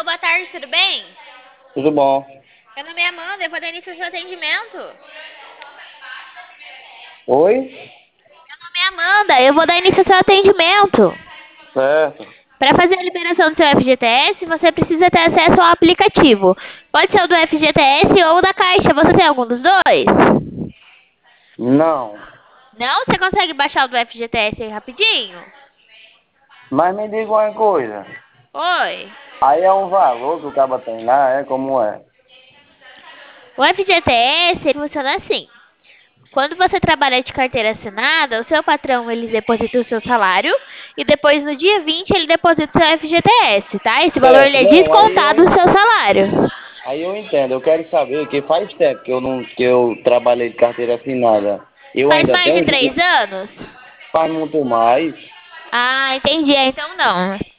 Alô, boa tarde, tudo bem? Tudo bom? Meu nome é Amanda, eu vou dar início ao seu atendimento. Oi? Meu nome é Amanda, eu vou dar início ao seu atendimento. Certo. Para fazer a liberação do seu FGTS, você precisa ter acesso ao aplicativo. Pode ser o do FGTS ou o da Caixa. Você tem algum dos dois? Não. Não? Você consegue baixar o do FGTS aí rapidinho? Mas me diga uma coisa. Oi. Aí é um valor que o cabo tem lá, é como é? O FGTS ele funciona assim. Quando você trabalha de carteira assinada, o seu patrão ele deposita o seu salário e depois no dia 20 ele deposita o seu FGTS, tá? Esse valor ele Certo. é Não, descontado do seu salário. aí eu entendo. Eu quero saber que faz tempo que eu não que eu trabalhei de carteira assinada. Eu Faz ainda mais de tenho, 3 anos? faz muito mais. Ah, entendi. Então não.